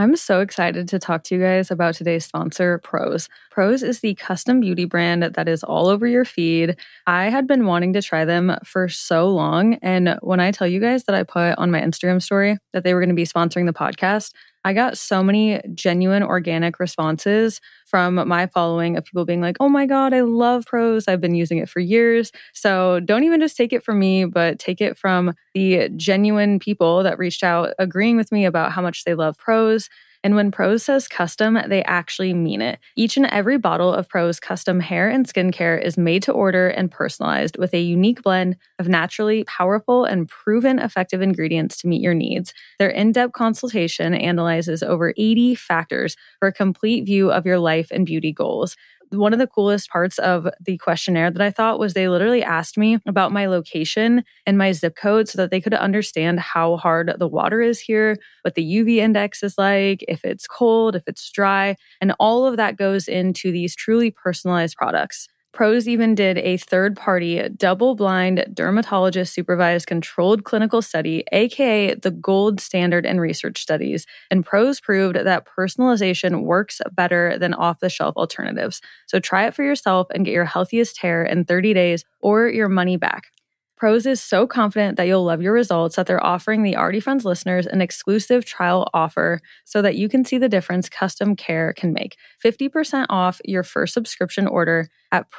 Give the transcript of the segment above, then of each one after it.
I'm so excited to talk to you guys about today's sponsor, Prose. Prose is the custom beauty brand that is all over your feed. I had been wanting to try them for so long. And when I tell you guys that I put on my Instagram story that they were going to be sponsoring the podcast, I got so many genuine organic responses from my following of people being like, oh my God, I love Prose. I've been using it for years. So don't even just take it from me, but take it from the genuine people that reached out agreeing with me about how much they love Prose. And when Prose says custom, they actually mean it. Each and every bottle of Prose custom hair and skincare is made to order and personalized with a unique blend of naturally powerful and proven effective ingredients to meet your needs. Their in-depth consultation analyzes over 80 factors for a complete view of your life and beauty goals. One of the coolest parts of the questionnaire that I thought was they literally asked me about my location and my zip code so that they could understand how hard the water is here, what the UV index is like, if it's cold, if it's dry, and all of that goes into these truly personalized products. Prose even did a third-party, double-blind, dermatologist-supervised controlled clinical study, aka the gold standard in research studies, and Prose proved that personalization works better than off-the-shelf alternatives. So try it for yourself and get your healthiest hair in 30 days or your money back. Prose is so confident that you'll love your results that they're offering the Already Friends listeners an exclusive trial offer so that you can see the difference custom care can make. 50% off your first subscription order at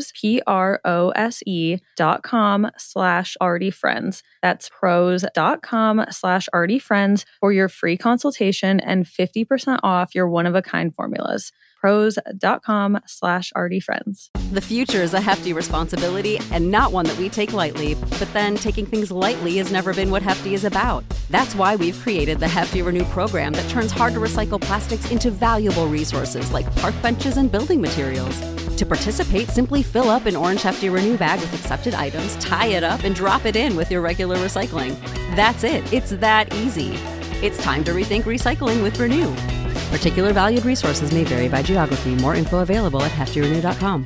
prose.com/alreadyfriends. That's prose.com/alreadyfriends for your free consultation and 50% off your one-of-a-kind formulas. prose.com/alreadyfriends. The future is a hefty responsibility and not one that we take lightly. But then taking things lightly has never been what Hefty is about. That's why we've created the Hefty Renew program that turns hard-to-recycle plastics into valuable resources like park benches and building materials. To participate, simply fill up an orange Hefty Renew bag with accepted items, tie it up, and drop it in with your regular recycling. That's it. It's that easy. It's time to rethink recycling with Renew. Particular valued resources may vary by geography. More info available at heftyrenew.com.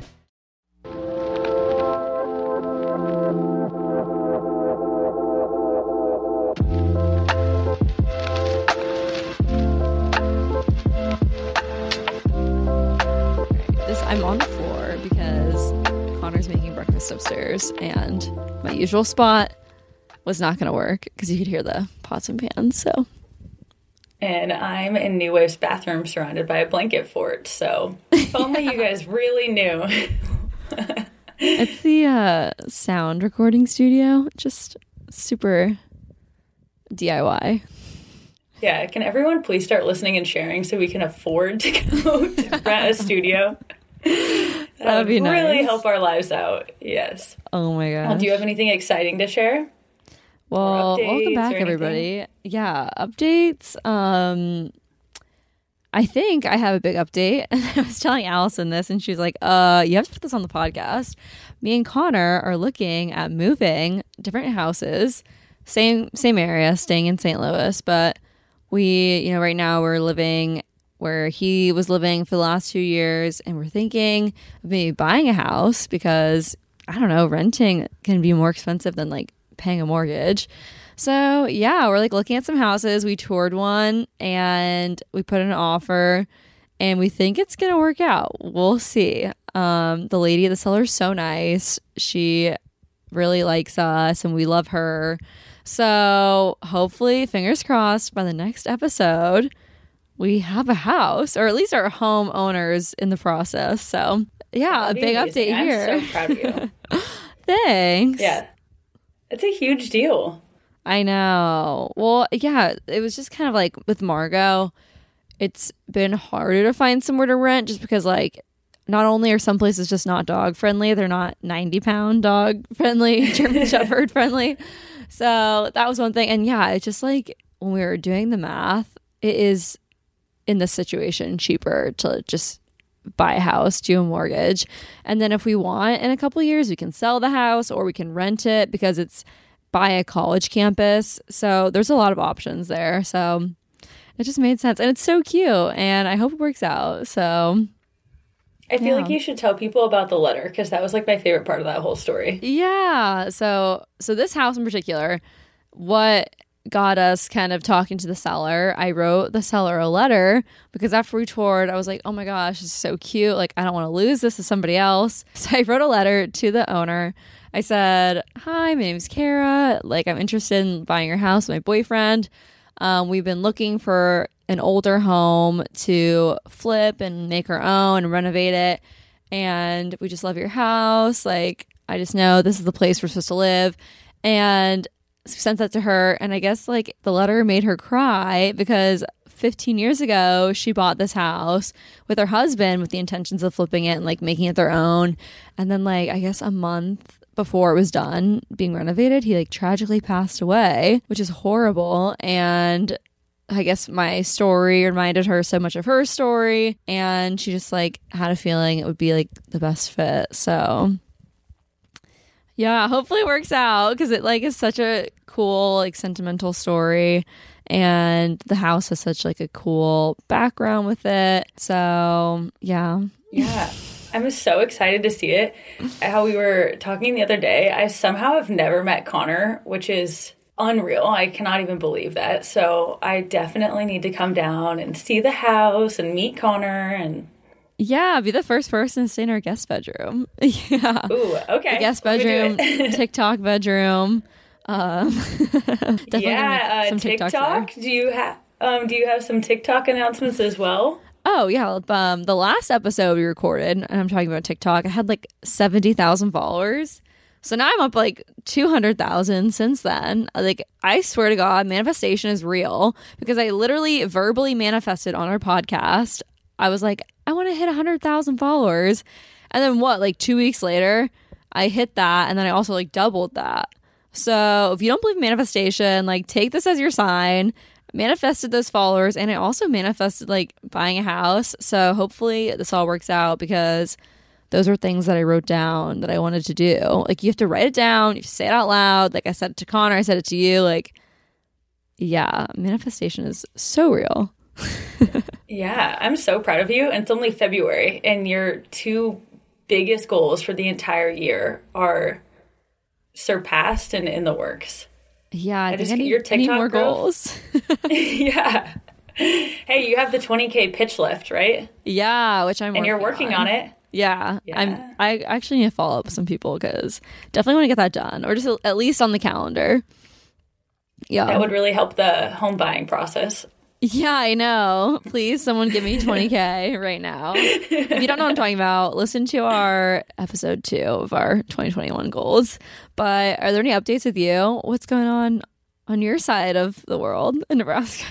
I'm on the floor because Connor's making breakfast upstairs, and my usual spot was not going to work because you could hear the pots and pans. So, and I'm in New Wave's bathroom surrounded by a blanket fort. So, if only you guys really knew. It's the sound recording studio, just super DIY. Yeah, can everyone please start listening and sharing so we can afford to go to rent a studio? That would be nice. Really help our lives out. Yes. Oh my gosh. Well, do you have anything exciting to share? Well, welcome back, everybody. Yeah, updates. I think I have a big update. And I was telling Allison this, and she was like, you have to put this on the podcast. Me and Connor are looking at moving different houses, same area, staying in St. Louis, but we, right now we're living where he was living for the last 2 years, and we're thinking of maybe buying a house because, I don't know, renting can be more expensive than like paying a mortgage. So yeah, we're like looking at some houses. We toured one and we put in an offer, and we think it's gonna work out. We'll see. The lady at the seller is so nice. She really likes us and we love her. So hopefully, fingers crossed, by the next episode we have a house, or at least our homeowners in the process. So yeah, a big update here. I'm so proud of you. Thanks. Yeah. It's a huge deal. I know. Well, yeah, it was just kind of like with Margot, it's been harder to find somewhere to rent just because, like, not only are some places just not dog friendly, they're not 90-pound dog friendly, German Shepherd friendly. So that was one thing. And yeah, it's just like when we were doing the math, it is in this situation cheaper to just buy a house, do a mortgage. And then if we want, in a couple of years, we can sell the house or we can rent it because it's by a college campus. So there's a lot of options there. So it just made sense. And it's so cute. And I hope it works out. So I feel like you should tell people about the letter because that was like my favorite part of that whole story. Yeah. So this house in particular, what got us kind of talking to the seller. I wrote the seller a letter because after we toured, I was like, oh my gosh, it's so cute. Like, I don't want to lose this to somebody else. So I wrote a letter to the owner. I said, hi, my name's Kara. Like, I'm interested in buying your house with my boyfriend. We've been looking for an older home to flip and make our own and renovate it. And we just love your house. Like, I just know this is the place we're supposed to live. And sent that to her. And I guess like the letter made her cry because 15 years ago, she bought this house with her husband with the intentions of flipping it and like making it their own. And then like, I guess a month before it was done being renovated, he like tragically passed away, which is horrible. And I guess my story reminded her so much of her story. And she just like had a feeling it would be like the best fit. So yeah, hopefully it works out because it like is such a cool like sentimental story, and the house has such like a cool background with it. So yeah. I'm so excited to see it. How we were talking the other day, I somehow have never met Connor, which is unreal. I cannot even believe that. So I definitely need to come down and see the house and meet Connor and yeah, be the first person to stay in our guest bedroom. Yeah. Ooh, okay. The guest bedroom, TikTok bedroom. Definitely yeah, some TikTok. Do you have some TikTok announcements as well? Oh yeah. The last episode we recorded, and I'm talking about TikTok, I had like 70,000 followers. So now I'm up like 200,000 since then. Like, I swear to God, manifestation is real because I literally verbally manifested on our podcast. I was like, I want to hit 100,000 followers. And then what, like 2 weeks later, I hit that. And then I also like doubled that. So if you don't believe in manifestation, like take this as your sign. Manifested those followers. And I also manifested like buying a house. So hopefully this all works out because those are things that I wrote down that I wanted to do. Like, you have to write it down. You have to say it out loud. Like I said it to Connor, I said it to you. Like, yeah, manifestation is so real. Yeah, I'm so proud of you. And it's only February, and your two biggest goals for the entire year are surpassed and in the works. Yeah, I need more goals. Yeah. Hey, you have the 20K pitch lift, right? Yeah, which and you're working on it. Yeah. I actually need to follow up with some people because definitely want to get that done, or just at least on the calendar. Yeah, that would really help the home buying process. Yeah, I know. Please, someone give me 20K right now. If you don't know what I'm talking about, listen to our episode 2 of our 2021 goals. But are there any updates with you? What's going on your side of the world in Nebraska?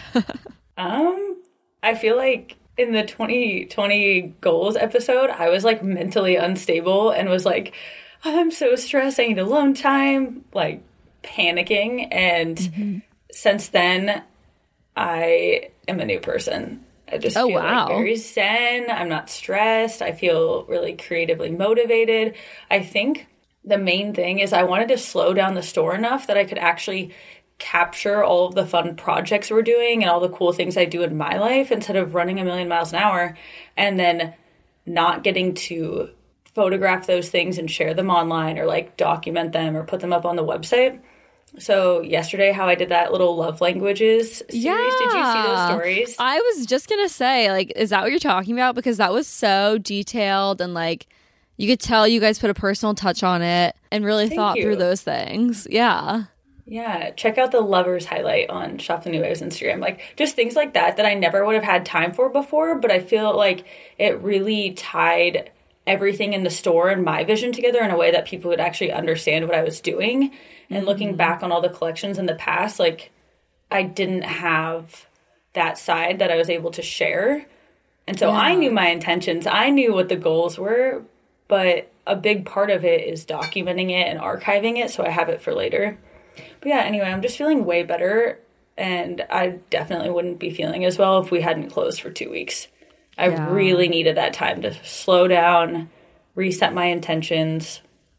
I feel like in the 2020 goals episode, I was like mentally unstable and was like, I'm so stressed. I need alone time, like panicking. And since then, I am a new person. I just feel like very zen. I'm not stressed. I feel really creatively motivated. I think the main thing is I wanted to slow down the store enough that I could actually capture all of the fun projects we're doing and all the cool things I do in my life instead of running a million miles an hour and then not getting to photograph those things and share them online or like document them or put them up on the website. So yesterday, how I did that little love languages series, did you see those stories? I was just going to say, like, is that what you're talking about? Because that was so detailed and like you could tell you guys put a personal touch on it and really thought through those things. Yeah. Yeah. Check out the lovers highlight on Shop the New Waves Instagram. Like just things like that I never would have had time for before, but I feel like it really tied everything in the store and my vision together in a way that people would actually understand what I was doing. And looking back on all the collections in the past, like I didn't have that side that I was able to share. And so I knew my intentions. I knew what the goals were, but a big part of it is documenting it and archiving it so I have it for later. But yeah, anyway, I'm just feeling way better. And I definitely wouldn't be feeling as well if we hadn't closed for 2 weeks. I really needed that time to slow down, reset my intentions.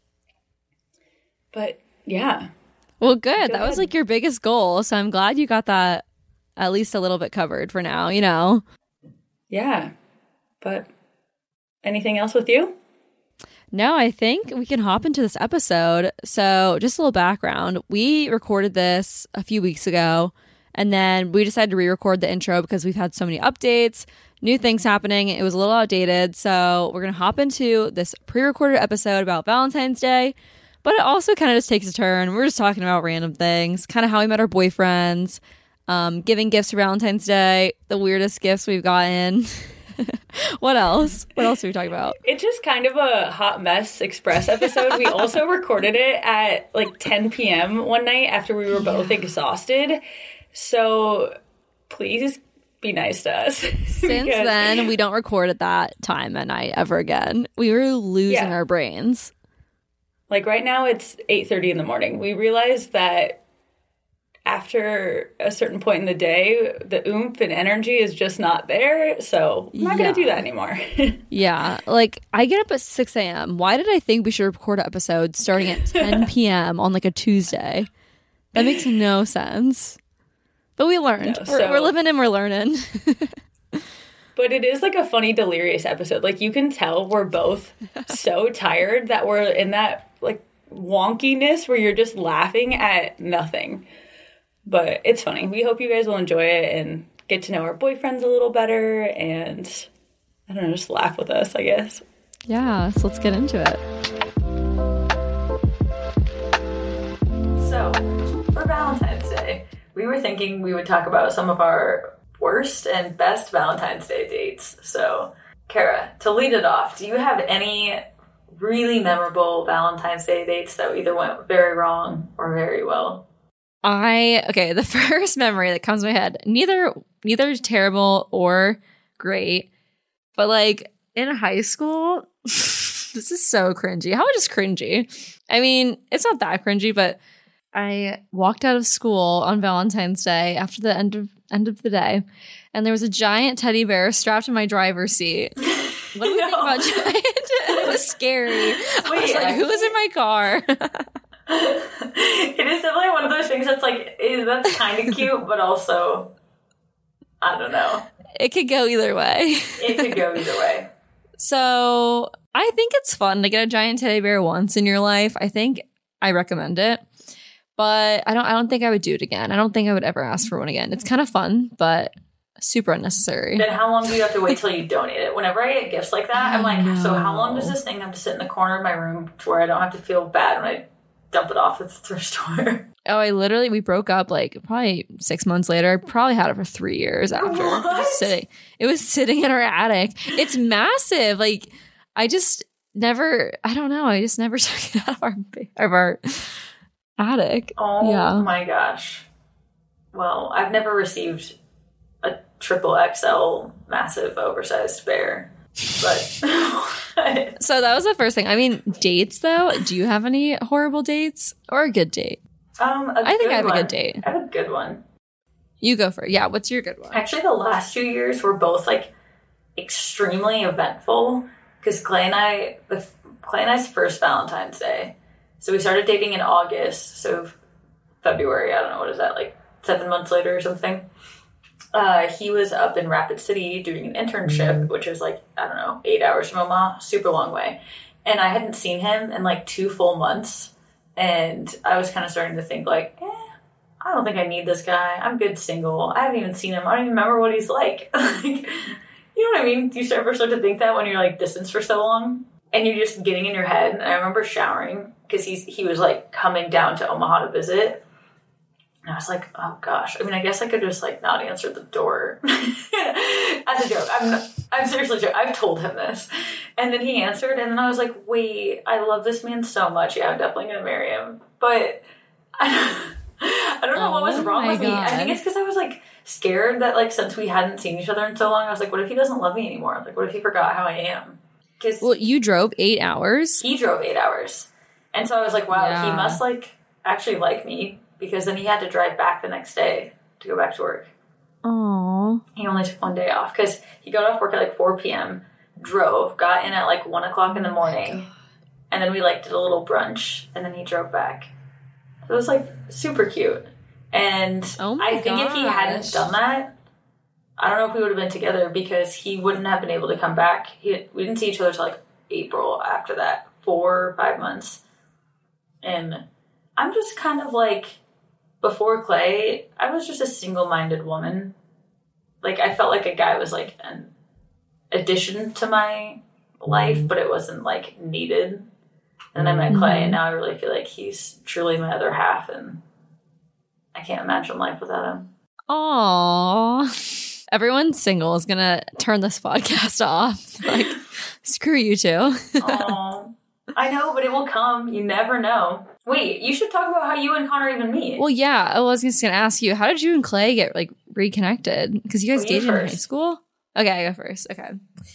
But yeah. Well, good. That was like your biggest goal. So I'm glad you got that at least a little bit covered for now, you know? Yeah. But anything else with you? No, I think we can hop into this episode. So just a little background. We recorded this a few weeks ago, and then we decided to re-record the intro because we've had so many updates, new things happening. It was a little outdated. So we're going to hop into this pre-recorded episode about Valentine's Day. But it also kind of just takes a turn. We're just talking about random things, kind of how we met our boyfriends, giving gifts for Valentine's Day, the weirdest gifts we've gotten. What else? What else are we talking about? It's just kind of a hot mess express episode. We also recorded it at like 10 p.m. one night after we were both exhausted. So please be nice to us. Since then, we don't record at that time at night ever again. We were losing our brains. Like right now it's 8:30 in the morning. We realized that after a certain point in the day, the oomph and energy is just not there. So I'm not going to do that anymore. Yeah. Like I get up at 6 a.m. Why did I think we should record an episode starting at 10 p.m. on like a Tuesday? That makes no sense. But we learned. No, we're living and we're learning. But it is like a funny, delirious episode. Like you can tell we're both so tired that we're in that like wonkiness where you're just laughing at nothing. But it's funny. We hope you guys will enjoy it and get to know our boyfriends a little better and, I don't know, just laugh with us, I guess. Yeah, so let's get into it. So, for Valentine's Day, we were thinking we would talk about some of our worst and best Valentine's Day dates. So, Kara, to lead it off, do you have any really memorable Valentine's Day dates that either went very wrong or very well? The first memory that comes to my head, neither terrible or great, but like in high school, this is so cringy. How just cringy? I mean, it's not that cringy, but I walked out of school on Valentine's Day after the end of the day, and there was a giant teddy bear strapped in my driver's seat. What do we think about giant? It was scary. I was like, who is in my car? It is definitely one of those things that's like, that's kind of cute, but also, I don't know. It could go either way. It could go either way. So I think it's fun to get a giant teddy bear once in your life. I think I recommend it, but I don't think I would do it again. I don't think I would ever ask for one again. It's kind of fun, but super unnecessary. Then how long do you have to wait till you donate it? Whenever I get gifts like that, I'm like, so how long does this thing have to sit in the corner of my room to where I don't have to feel bad when I dump it off at the thrift store? Oh, we broke up like probably 6 months later. I probably had it for 3 years after. What? It was sitting in our attic. It's massive. Like I just never took it out of our attic. Oh yeah. My gosh. Well, I've never received a triple XL massive oversized bear. But so that was the first thing. I mean, dates though. Do you have any horrible dates or a good date? I think I have a good date. I have a good one. You go for it. Yeah, what's your good one? Actually, the last 2 years were both like extremely eventful because Clay and I's first Valentine's Day. So we started dating in August. So February, I don't know, what is that, like 7 months later or something? He was up in Rapid City doing an internship, which is like, I don't know, 8 hours from Omaha, super long way. And I hadn't seen him in like 2 full months. And I was kind of starting to think like, I don't think I need this guy. I'm good single. I haven't even seen him. I don't even remember what he's like. Like, you know what I mean? Do you ever start to think that when you're like distanced for so long? And you're just getting in your head. And I remember showering because he was like coming down to Omaha to visit. And I was like, oh gosh. I mean, I guess I could just like not answer the door. As a joke. I'm seriously joking. I've told him this. And then he answered, and then I was like, wait, I love this man so much. Yeah, I'm definitely going to marry him. But I don't know what was wrong with me. I think it's because I was like scared that like since we hadn't seen each other in so long, I was like, what if he doesn't love me anymore? Like, what if he forgot how I am? Well, you drove 8 hours. He drove 8 hours. And so I was like, wow, he must like actually like me. Because then he had to drive back the next day to go back to work. Aww. He only took one day off because he got off work at like 4 p.m., drove, got in at like 1 o'clock in the morning, and then we like did a little brunch, and then he drove back. It was like super cute. And I think if he hadn't done that, I don't know if we would have been together because he wouldn't have been able to come back. We didn't see each other till like April after that 4 or 5 months. And I'm just kind of like, before Clay, I was just a single-minded woman. Like, I felt like a guy was like an addition to my life, but it wasn't like needed. And then I met Clay, and now I really feel like he's truly my other half, and I can't imagine life without him. Aww. Everyone single is gonna turn this podcast off. Like, screw you two. Aww. I know, but it will come. You never know. Wait, you should talk about how you and Connor even meet. Well, yeah, I was just gonna ask you, how did you and Clay get like reconnected? Because you guys dated in high school? Okay, I go first. Okay.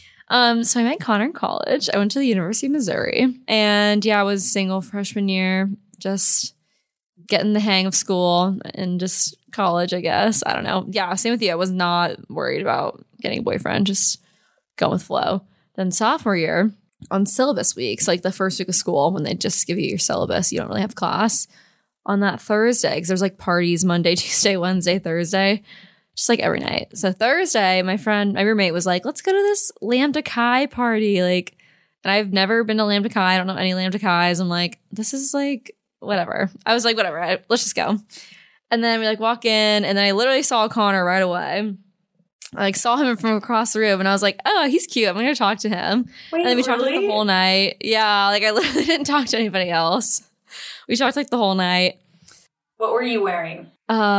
So I met Connor in college. I went to the University of Missouri, and yeah, I was single freshman year, just getting the hang of school and just college, I guess. I don't know. Yeah, same with you. I was not worried about getting a boyfriend, just going with flow. Then sophomore year, on syllabus weeks, like the first week of school, when they just give you your syllabus, you don't really have class. On that Thursday, because there's like parties Monday, Tuesday, Wednesday, Thursday, just like every night. So Thursday, my roommate was like, let's go to this Lambda Chi party. Like, and I've never been to Lambda Chi. I don't know any Lambda Chis. I'm like, this is like, whatever. I was like, whatever, let's just go. And then we like walk in, and then I literally saw Connor right away. I like saw him from across the room, and I was like, oh, he's cute. I'm going to talk to him. Wait, and then we talked like really? the whole night. Yeah, like I literally didn't talk to anybody else. We talked like the whole night. What were you wearing?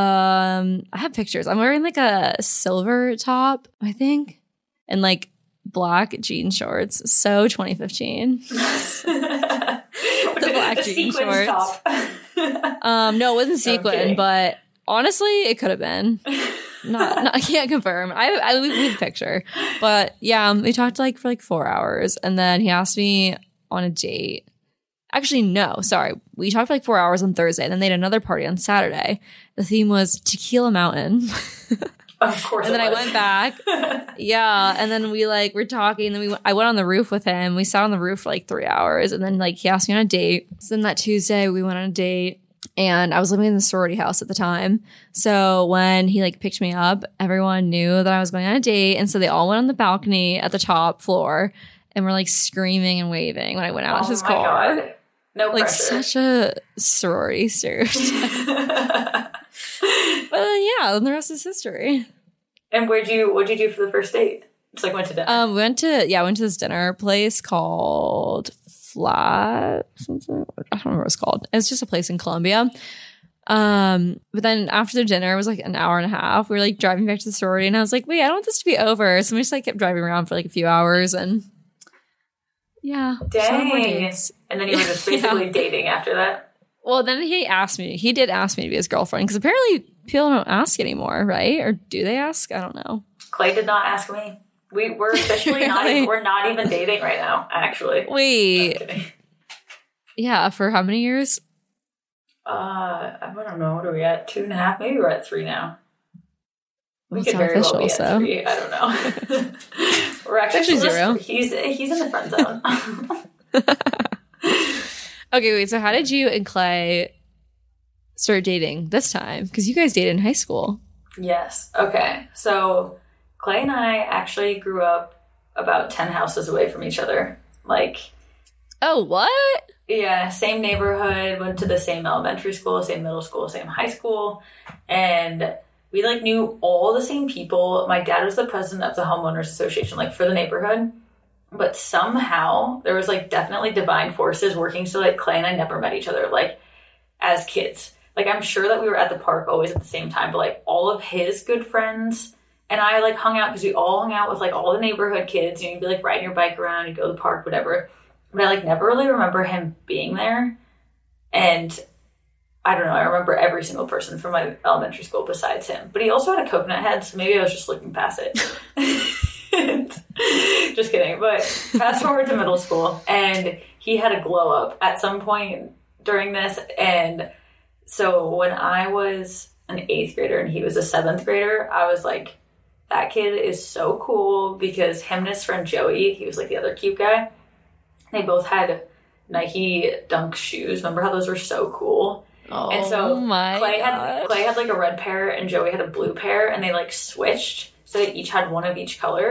I have pictures. I'm wearing like a silver top, I think, and like black jean shorts. So 2015. The black jean shorts. Top. No, it wasn't sequin, but honestly, it could have been. Not I can't confirm. We have a picture, but yeah, we talked like for like 4 hours, and then he asked me on a date. Actually, no, sorry. We talked for like 4 hours on Thursday, and then they had another party on Saturday. The theme was Tequila Mountain. Of course. And then I went back. Yeah, and then we like were talking, and then I went on the roof with him. We sat on the roof for like 3 hours, and then like he asked me on a date. So then that Tuesday we went on a date. And I was living in the sorority house at the time. So when he like picked me up, everyone knew that I was going on a date. And so they all went on the balcony at the top floor and were like screaming and waving when I went out to his car. God. No like pressure. Such a sorority stereotype. But yeah, then the rest is history. And what'd you do for the first date? Just like went to dinner? We went to this dinner place called Flat something. I don't remember what it's called. It's just a place in Columbia. But then after the dinner, it was like an hour and a half. We were like driving back to the sorority, and I was like, wait, I don't want this to be over. So we just like kept driving around for like a few hours, and yeah. Dang. And then you were just basically dating after that? Well, then he did ask me to be his girlfriend, because apparently people don't ask anymore, right? Or do they ask? I don't know. Clay did not ask me. We're officially we're not even dating right now, actually. Wait. Yeah, for how many years? I don't know. What are we at? 2.5? Maybe we're at 3 now. We could not very well be official, at 3. I don't know. We're actually 0. He's in the friend zone. Okay, wait. So how did you and Clay start dating this time? Because you guys dated in high school. Yes. Okay. So Clay and I actually grew up about 10 houses away from each other. Like, oh, what? Yeah, same neighborhood, went to the same elementary school, same middle school, same high school, and we like knew all the same people. My dad was the president of the homeowners association, like for the neighborhood, but somehow there was like definitely divine forces working so like Clay and I never met each other like as kids. Like I'm sure that we were at the park always at the same time, but like all of his good friends and I like hung out because we all hung out with like all the neighborhood kids. You know, you'd be like riding your bike around, you'd go to the park, whatever. But I like never really remember him being there. And I don't know, I remember every single person from my elementary school besides him. But he also had a coconut head, so maybe I was just looking past it. Just kidding. But fast forward to middle school, and he had a glow up at some point during this. And so when I was an 8th grader and he was a 7th grader, I was like, that kid is so cool, because him and his friend Joey, he was like the other cute guy, they both had Nike Dunk shoes. Remember how those were so cool? Oh, and so Clay God. had like a red pair and Joey had a blue pair, and they like switched, so they each had one of each color.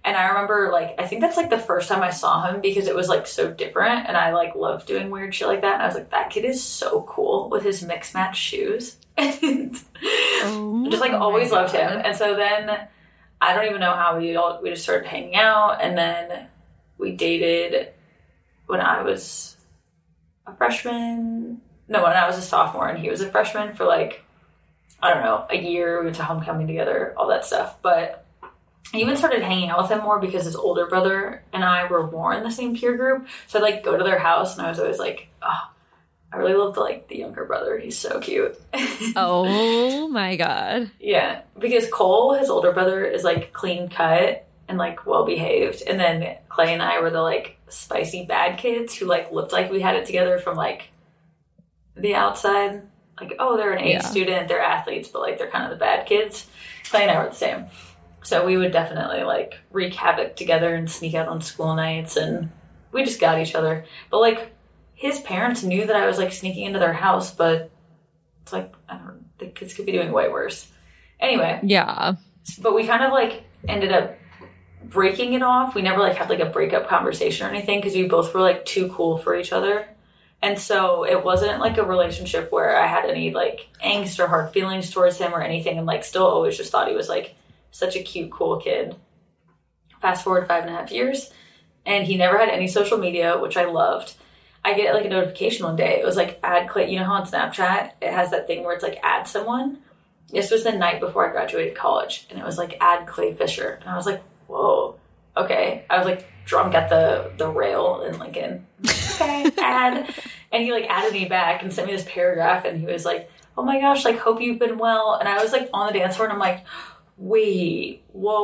And I remember, like, I think that's, like, the first time I saw him because it was, like, so different. And I, like, love doing weird shit like that. And I was like, that kid is so cool with his mix match shoes. And just, like, always loved him. And so then I don't even know how we just started hanging out. And then we dated when I was a freshman. No, when I was a sophomore and he was a freshman for, like, I don't know, a year. We went to homecoming together, all that stuff. But I even started hanging out with him more because his older brother and I were more in the same peer group. So I'd, like, go to their house, and I was always like, oh, I really love the younger brother. He's so cute. Oh, my God. Yeah, because Cole, his older brother, is, like, clean cut and, like, well-behaved. And then Clay and I were the, like, spicy bad kids who, like, looked like we had it together from, like, the outside. Like, oh, they're an A student, they're athletes, but, like, they're kind of the bad kids. Clay and I were the same. So we would definitely, like, wreak havoc together and sneak out on school nights, and we just got each other. But, like, his parents knew that I was, like, sneaking into their house, but it's like, I don't know, the kids could be doing way worse. Anyway. Yeah. But we kind of, like, ended up breaking it off. We never, like, had, like, a breakup conversation or anything because we both were, like, too cool for each other. And so it wasn't, like, a relationship where I had any, like, angst or hard feelings towards him or anything, and, like, still always just thought he was, like, such a cute, cool kid. Fast forward 5.5 years, and he never had any social media, which I loved. I get, like, a notification one day. It was, like, add Clay. You know how on Snapchat it has that thing where it's, like, add someone? This was the night before I graduated college, and it was, like, add Clay Fisher. And I was like, whoa, okay. I was, like, drunk at the rail in Lincoln. Okay, add. And he, like, added me back and sent me this paragraph, and he was like, oh my gosh, like, hope you've been well. And I was, like, on the dance floor, and I'm like, wait,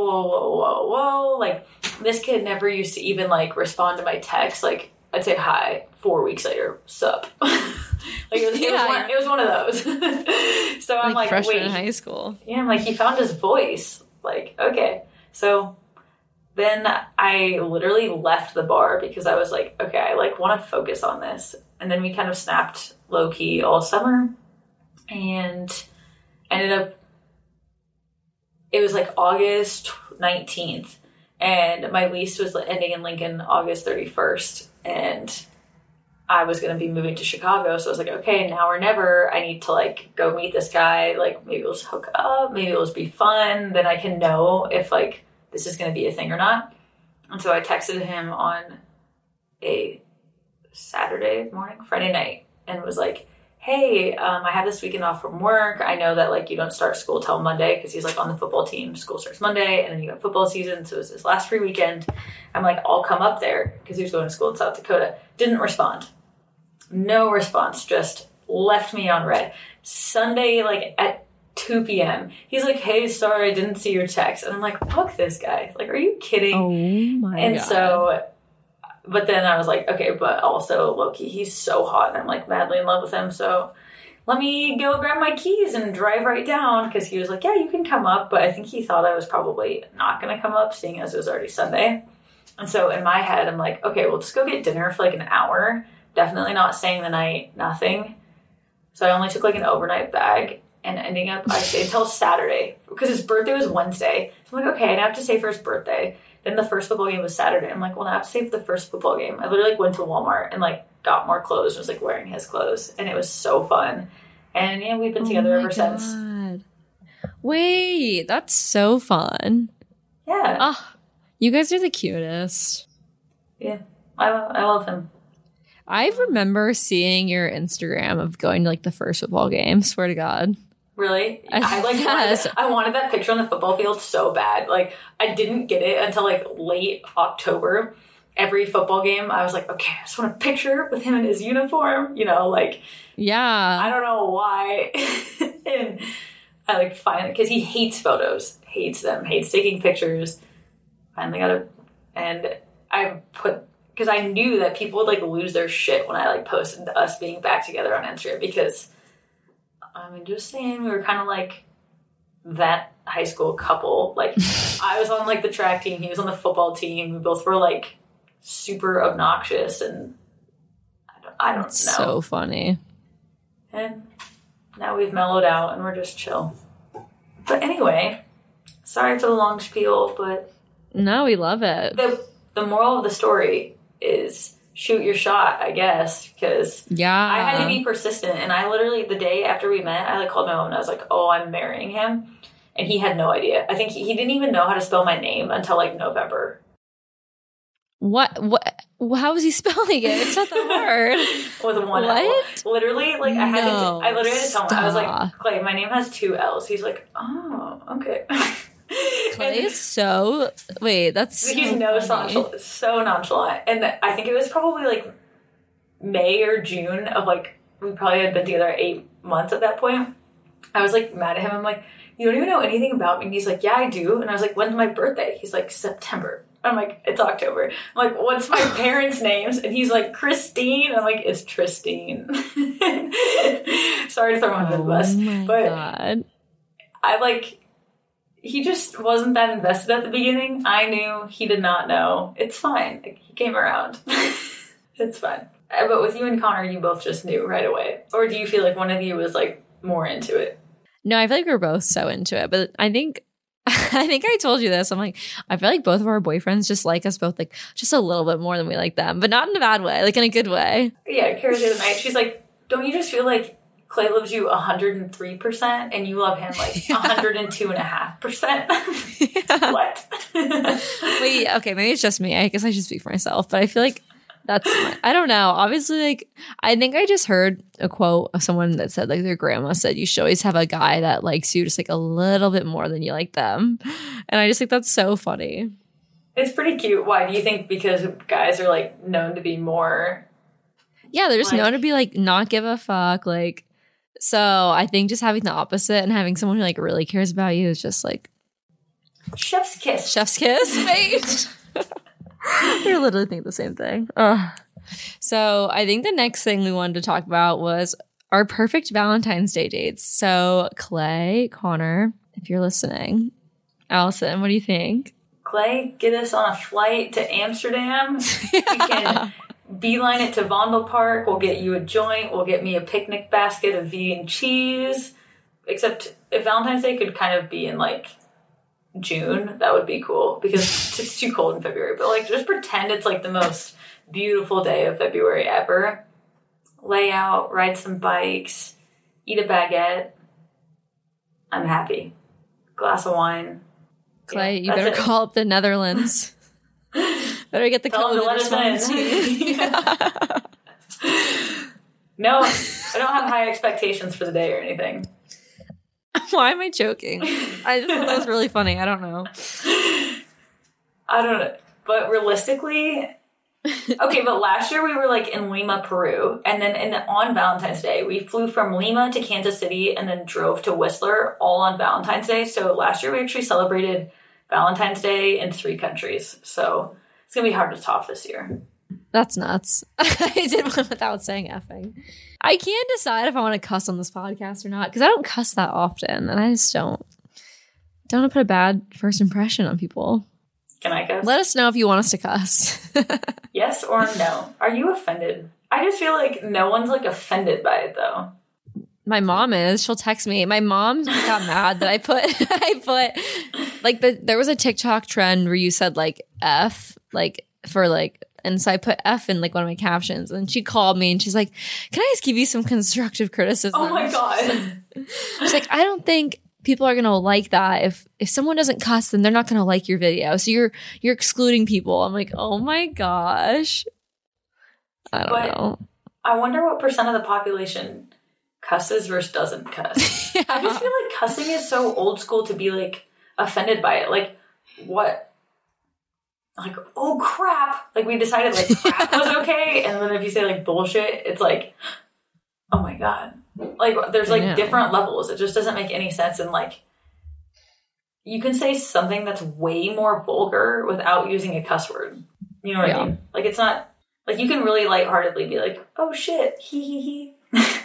whoa. Like, this kid never used to even, like, respond to my text. Like, I'd say hi, 4 weeks later, sup. Like, it was one of those. So I'm like freshman wait. in high school. Yeah, I'm like, he found his voice. Like, okay. So then I literally left the bar because I was like, okay, I, like, want to focus on this. And then we kind of snapped low-key all summer and ended up, it was, like, August 19th, and my lease was ending in Lincoln August 31st, and I was going to be moving to Chicago, so I was like, okay, now or never, I need to, like, go meet this guy, like, maybe we'll just hook up, maybe it'll just be fun, then I can know if, like, this is going to be a thing or not. And so I texted him on a Friday night, and was like, hey, I have this weekend off from work. I know that, like, you don't start school till Monday because he's, like, on the football team. School starts Monday, and then you got football season, so it was his last free weekend. I'm like, I'll come up there because he was going to school in South Dakota. Didn't respond. No response. Just left me on red. Sunday, like, at 2 p.m., he's like, hey, sorry, I didn't see your text. And I'm like, fuck this guy. Like, are you kidding? Oh, my God. And so... But then I was like, okay, but also Loki, he's so hot, and I'm, like, madly in love with him. So let me go grab my keys and drive right down, because he was like, yeah, you can come up. But I think he thought I was probably not going to come up, seeing as it was already Sunday. And so in my head, I'm like, okay, we'll just go get dinner for, like, an hour. Definitely not staying the night, nothing. So I only took, like, an overnight bag, and ending up, I stayed until Saturday, because his birthday was Wednesday. So I'm like, okay, I now have to stay for his birthday. Then the first football game was Saturday. I'm like, well, now I have to stay for the first football game. I literally, like, went to Walmart and, like, got more clothes and was, like, wearing his clothes. And it was so fun. And, yeah, we've been together ever since. Wait, that's so fun. Yeah. Oh, you guys are the cutest. Yeah. I love him. I remember seeing your Instagram of going to, like, the first football game. Swear to God. Really? I wanted that picture on the football field so bad. Like, I didn't get it until, like, late October. Every football game, I was like, okay, I just want a picture with him in his uniform. You know, like, yeah. I don't know why. And I, like, finally, because he hates photos, hates them, hates taking pictures. Finally got it. And I put, because I knew that people would, like, lose their shit when I, like, posted us being back together on Instagram, because, I mean, just saying, we were kind of like that high school couple. Like, I was on, like, the track team, he was on the football team. We both were, like, super obnoxious, and I don't know. So funny. And now we've mellowed out, and we're just chill. But anyway, sorry for the long spiel, but No, we love it. The moral of the story is shoot your shot, I guess, because I had to be persistent. And I literally, the day after we met, I like called my mom and I was like, oh, I'm marrying him. And he had no idea. I think he didn't even know how to spell my name until like November. What? How was he spelling it? It's not that hard. With one L. Literally, like I literally had to tell him. I was like, Clay, my name has 2 L's. He's like, oh, okay. Clay is so that's so he's so nonchalant. And I think it was probably like May or June of like, we probably had been together 8 months at that point. I was like mad at him. I'm like, you don't even know anything about me. And he's like, yeah, I do. And I was like, when's my birthday? He's like, September. I'm like, it's October. I'm like, what's my parents' names? And he's like, Christine. I'm like, it's Tristine. Sorry to throw him under the bus. But God. I like, he just wasn't that invested at the beginning. I knew. He did not know. It's fine. Like, he came around. It's fine. But with you and Connor, you both just knew right away. Or do you feel like one of you was like more into it? No, I feel like we're both so into it. But I think I told you this. I'm like, I feel like both of our boyfriends just like us both like just a little bit more than we like them. But not in a bad way, like in a good way. Yeah, Kara the other night, she's like, don't you just feel like Clay loves you 103% and you love him like 102.5%? What? Wait, okay, maybe it's just me. I guess I should speak for myself. But I feel like I don't know. Obviously, like, I think I just heard a quote of someone that said, like, their grandma said, you should always have a guy that likes you just like a little bit more than you like them. And I just think that's so funny. It's pretty cute. Why do you think? Because guys are like known to be more. Yeah, they're just known to be like not give a fuck. Like, so I think just having the opposite and having someone who like really cares about you is just like chef's kiss. Chef's kiss, mate. They literally think the same thing. Ugh. So I think the next thing we wanted to talk about was our perfect Valentine's Day dates. So Clay, Connor, if you're listening, Allison, what do you think? Clay, get us on a flight to Amsterdam. We can beeline it to Vondelpark. We'll get you a joint. We'll get me a picnic basket of vegan cheese. Except if Valentine's Day could kind of be in like June, that would be cool because it's too cold in February. But like, just pretend it's like the most beautiful day of February ever. Lay out, ride some bikes, eat a baguette. I'm happy. Glass of wine. Clay, you better call up the Netherlands. Better get the code to let us in. No, I don't have high expectations for the day or anything. Why am I joking? I just thought that was really funny. I don't know. I don't know. But realistically, okay, but last year we were like in Lima, Peru. And then on Valentine's Day, we flew from Lima to Kansas City and then drove to Whistler all on Valentine's Day. So last year we actually celebrated Valentine's Day in 3 countries. So it's going to be hard to top this year. That's nuts. I did one without saying effing. I can't decide if I want to cuss on this podcast or not because I don't cuss that often, and I just don't want to put a bad first impression on people. Can I cuss? Let us know if you want us to cuss. Yes or no? Are you offended? I just feel like no one's like offended by it though. My mom is. She'll text me. My mom got mad that I put like there was a TikTok trend where you said like F like for like. And so I put F in like one of my captions and she called me and she's like, can I just give you some constructive criticism? Oh my God. She's like, I don't think people are going to like that. If someone doesn't cuss, then they're not going to like your video. So you're excluding people. I'm like, oh my gosh. I don't know. I wonder what % of the population cusses versus doesn't cuss. Yeah. I just feel like cussing is so old school to be like offended by it. Like what? Like, oh crap, like we decided like crap was okay, and then if you say like bullshit, it's like, oh my God, like there's like different levels. It just doesn't make any sense. And like you can say something that's way more vulgar without using a cuss word, you know what I mean? Like it's not like you can really lightheartedly be like, oh shit, he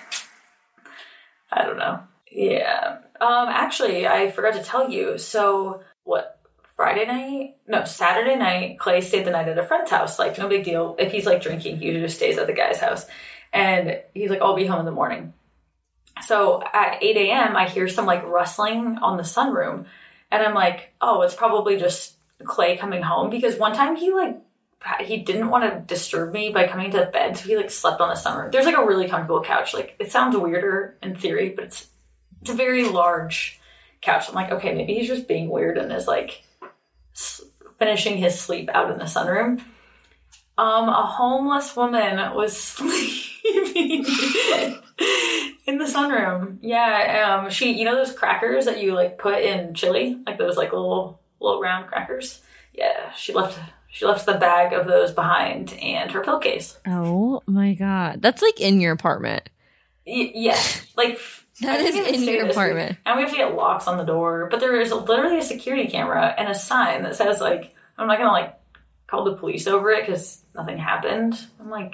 I don't know. Yeah. Actually I forgot to tell you, so what, Saturday night, Clay stayed the night at a friend's house. Like, no big deal. If he's, like, drinking, he just stays at the guy's house. And he's like, I'll be home in the morning. So at 8 a.m., I hear some, like, rustling on the sunroom. And I'm like, oh, it's probably just Clay coming home, because one time he didn't want to disturb me by coming to bed, so he slept on the sunroom. There's a really comfortable couch. It sounds weirder in theory, but it's a very large couch. I'm like, okay, maybe he's just being weird and is finishing his sleep out in the sunroom. A homeless woman was sleeping in the sunroom. Yeah, she, those crackers that you put in chili, those little round crackers. Yeah, she left the bag of those behind and her pillowcase. Oh my God, that's in your apartment. Yes, that is in your apartment. And we have to get locks on the door, but there is literally a security camera and a sign that says I'm not gonna call the police over it because nothing happened. I'm like,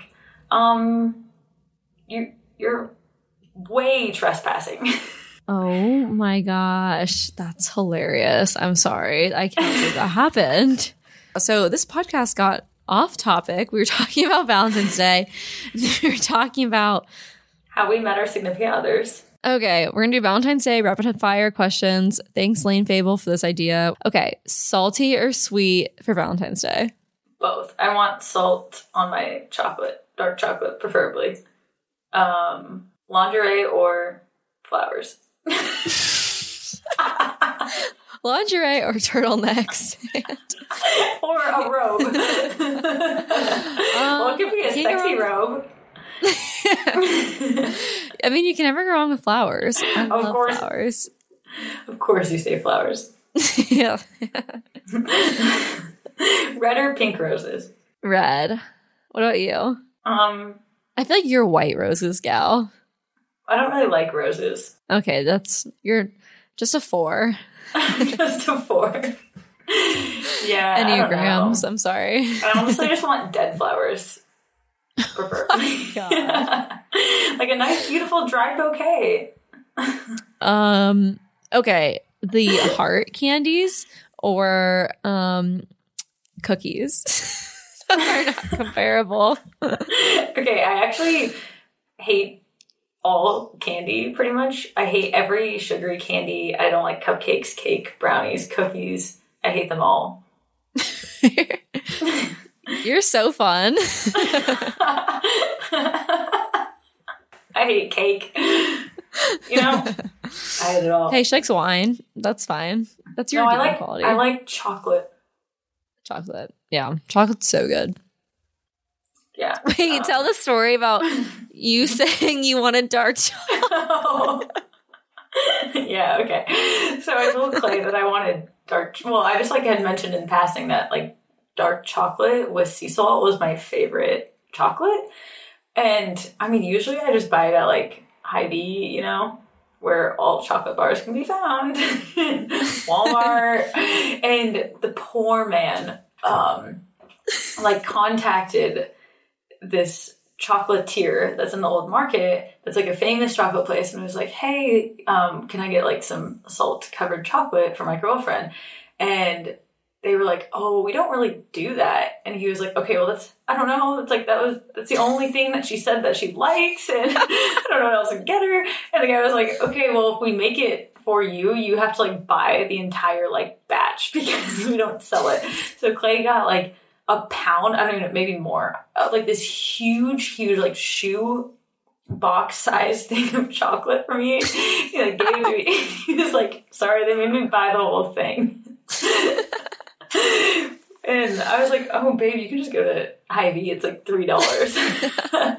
you're way trespassing. Oh my gosh, that's hilarious. I'm sorry. I can't believe that happened. So this podcast got off topic. We were talking about Valentine's Day. We were talking about how we met our significant others. Okay, we're going to do Valentine's Day rapid fire questions. Thanks, Lane Fable, for this idea. Okay, salty or sweet for Valentine's Day? Both. I want salt on my chocolate, dark chocolate preferably. Lingerie or flowers. Lingerie or turtleneck or a robe. Well, it could be a sexy robe. I mean, you can never go wrong with flowers. I love course. Flowers. Of course you say flowers. Yeah. Red or pink roses? Red. What about you? I feel like you're white roses gal. I don't really like roses. Okay, you're just a 4. Just a 4. Yeah. Enneagrams, I'm sorry. I honestly just want dead flowers. Preferably. Oh God. A nice, beautiful, dry bouquet. Okay. The heart candies or cookies. Those are not comparable. Okay, I actually hate all candy, pretty much. I hate every sugary candy. I don't like cupcakes, cake, brownies, cookies. I hate them all. You're so fun. I hate cake. I hate it all. Hey, she likes wine. That's fine. That's your quality. I like chocolate. Chocolate. Yeah. Chocolate's so good. Yeah. Wait, tell the story about you saying you wanted dark chocolate. Yeah, okay. So I told Clay that I wanted I just had mentioned in passing that dark chocolate with sea salt was my favorite chocolate. And I mean, usually I just buy it at Hy-Vee, where all chocolate bars can be found. Walmart. And the poor man, contacted this chocolatier that's in the old market that's a famous chocolate place, and was like, hey, can I get some salt covered chocolate for my girlfriend? And they were like, oh, we don't really do that. And he was like, okay, well, I don't know. It's that's the only thing that she said that she likes, and I don't know what else to get her. And the guy was like, okay, well, if we make it for you, you have to buy the entire batch because we don't sell it. So Clay got a pound, I don't even know, maybe more, this huge shoe box sized thing of chocolate for me. He gave it to me. He was like, sorry, they made me buy the whole thing. And I was like, oh, babe, you can just go to Hy-Vee. It's $3.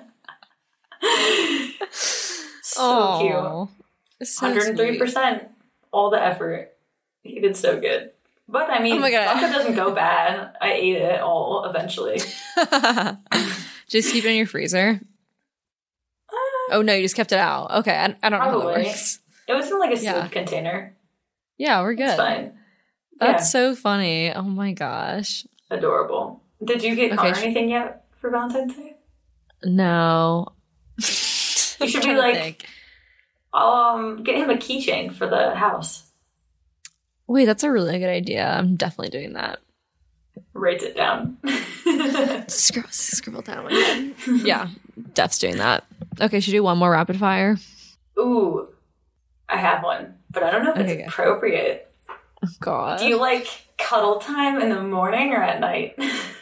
So cute. So 103%. Sweet. All the effort. He did so good. But I mean, chocolate doesn't go bad. I ate it all eventually. Just keep it in your freezer. Oh no, you just kept it out. Okay, I don't know how that works. It was in a sealed container. Yeah, we're good. It's fine. That's so funny. Oh my gosh. Adorable. Did you get Connor anything yet for Valentine's Day? No. You should be I'll get him a keychain for the house. Wait, that's a really good idea. I'm definitely doing that. Write it down. Scribble down. Yeah, Def's doing that. Okay, should we do one more rapid fire? Ooh, I have one, but I don't know if it's appropriate. Oh, God. Do you like cuddle time in the morning or at night?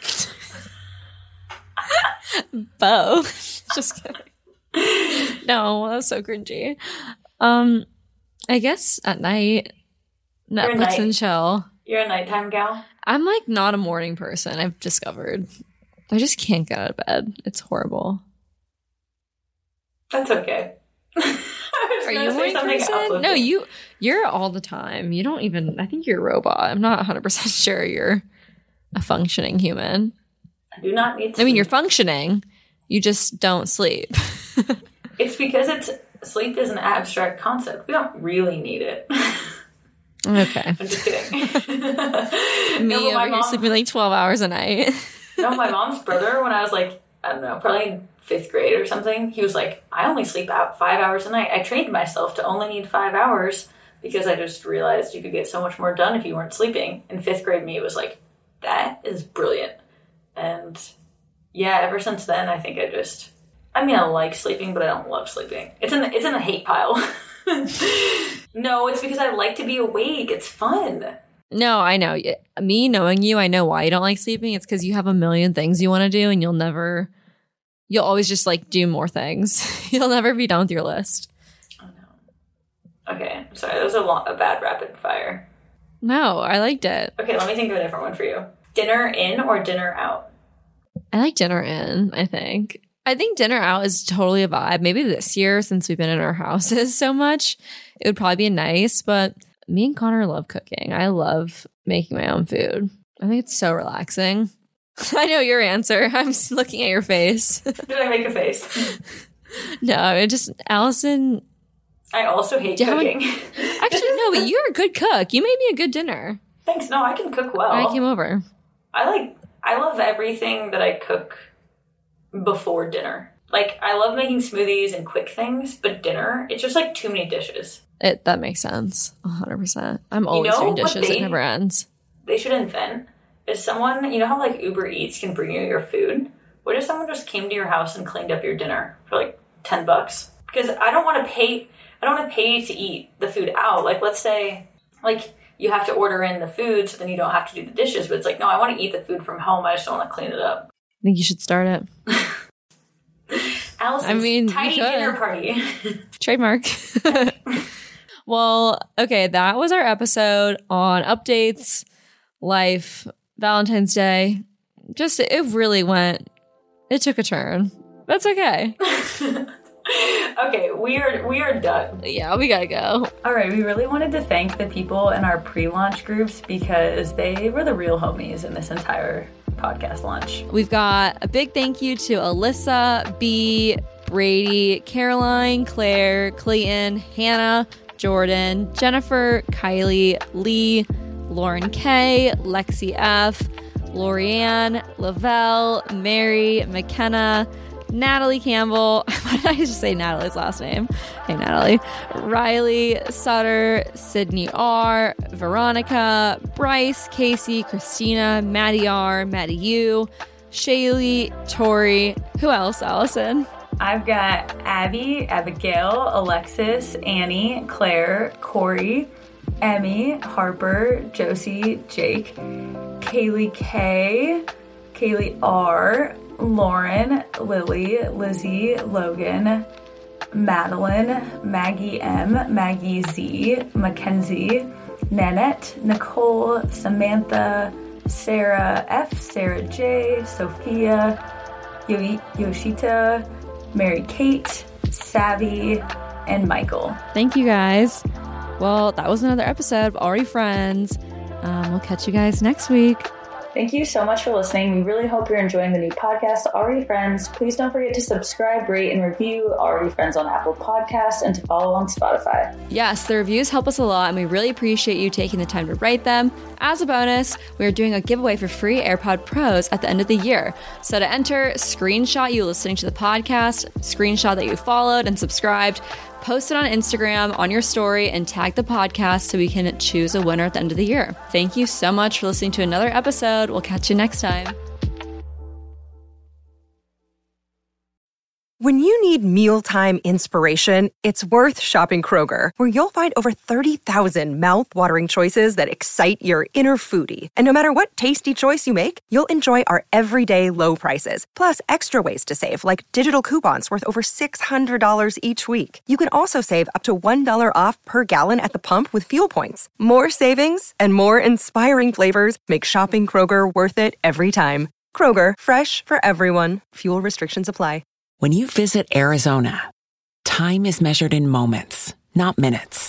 Both. Just kidding. No, that was so cringy. I guess at night, Netflix and chill. You're a nighttime gal? I'm like not a morning person, I've discovered. I just can't get out of bed. It's horrible. That's okay. Are you a morning person? No, you're all the time. You don't even, I think you're a robot. I'm not 100% sure you're a functioning human. I do not need sleep. I mean, you're functioning. You just don't sleep. It's because sleep is an abstract concept. We don't really need it. Okay. I'm just kidding. Me over here sleeping like 12 hours a night. No, my mom's brother, when I was like, I don't know, probably in 5th grade or something, he was like, I only sleep out 5 hours a night. I trained myself to only need 5 hours because I just realized you could get so much more done if you weren't sleeping. In 5th grade, me was like, that is brilliant. And yeah, ever since then, I think I like sleeping, but I don't love sleeping. It's in the hate pile. No, it's because I like to be awake. It's fun. No, I know. Me knowing you, I know why you don't like sleeping. It's because you have a million things you want to do and you'll always just like do more things. You'll never be done with your list. Oh no. Okay, sorry. That was a bad rapid fire. No, I liked it. Okay, let me think of a different one for you. Dinner in or dinner out? I like dinner in, I think. I think dinner out is totally a vibe. Maybe this year, since we've been in our houses so much, it would probably be nice. But me and Connor love cooking. I love making my own food. I think it's so relaxing. I know your answer. I'm just looking at your face. Did I make a face? No, Allison. I also hate cooking. Actually, no, but you're a good cook. You made me a good dinner. Thanks. No, I can cook well. I came over. I love everything that I cook before dinner. Like, I love making smoothies and quick things, but dinner, it's just like too many dishes. That makes sense. 100%. I'm always doing dishes. It never ends. They should invent is someone, you know how like Uber Eats can bring you your food? What if someone just came to your house and cleaned up your dinner for like $10? Because I don't want to pay to eat the food out. Like, let's say, like, you have to order in the food, so then you don't have to do the dishes. But it's like, no, I want to eat the food from home. I just don't want to clean it up. I think you should start it. Allison's tiny dinner party. Trademark. Well, okay, that was our episode on updates, life, Valentine's Day. Just, it took a turn. That's okay. Okay, we are done. Yeah, we gotta go. All right, we really wanted to thank the people in our pre-launch groups because they were the real homies in this entire podcast launch. We've got a big thank you to Alyssa, B, Brady, Caroline, Claire, Clayton, Hannah, Jordan, Jennifer, Kylie, Lee, Lauren K, Lexi F, Lorianne, Lavelle, Mary, McKenna, Natalie Campbell. Why did I just say Natalie's last name? Hey, Natalie. Riley, Sutter, Sydney R, Veronica, Bryce, Casey, Christina, Maddie R, Maddie U, Shaylee, Tori. Who else, Allison? I've got Abby, Abigail, Alexis, Annie, Claire, Corey, Emmy, Harper, Josie, Jake, Kaylee K, Kaylee R, Lauren, Lily, Lizzie, Logan, Madeline, Maggie M, Maggie Z, Mackenzie, Nanette, Nicole, Samantha, Sarah F, Sarah J, Sophia, Yoshita, Mary Kate, Savvy, and Michael. Thank you guys. Well, that was another episode of Already Friends. We'll catch you guys next week. Thank you so much for listening. We really hope you're enjoying the new podcast, Already Friends. Please don't forget to subscribe, rate, and review Already Friends on Apple Podcasts and to follow on Spotify. Yes, the reviews help us a lot, and we really appreciate you taking the time to write them. As a bonus, we're doing a giveaway for free AirPod Pros at the end of the year. So to enter, screenshot you listening to the podcast, screenshot that you followed and subscribed, post it on Instagram on your story, and tag the podcast so we can choose a winner at the end of the year. Thank you so much for listening to another episode. We'll catch you next time. When you need mealtime inspiration, it's worth shopping Kroger, where you'll find over 30,000 mouth-watering choices that excite your inner foodie. And no matter what tasty choice you make, you'll enjoy our everyday low prices, plus extra ways to save, like digital coupons worth over $600 each week. You can also save up to $1 off per gallon at the pump with fuel points. More savings and more inspiring flavors make shopping Kroger worth it every time. Kroger, fresh for everyone. Fuel restrictions apply. When you visit Arizona, time is measured in moments, not minutes.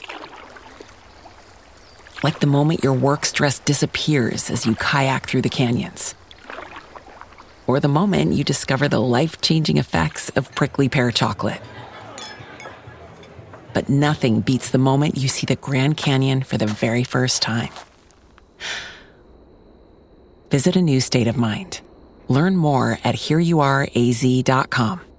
Like the moment your work stress disappears as you kayak through the canyons. Or the moment you discover the life-changing effects of prickly pear chocolate. But nothing beats the moment you see the Grand Canyon for the very first time. Visit a new state of mind. Learn more at hereyouareaz.com.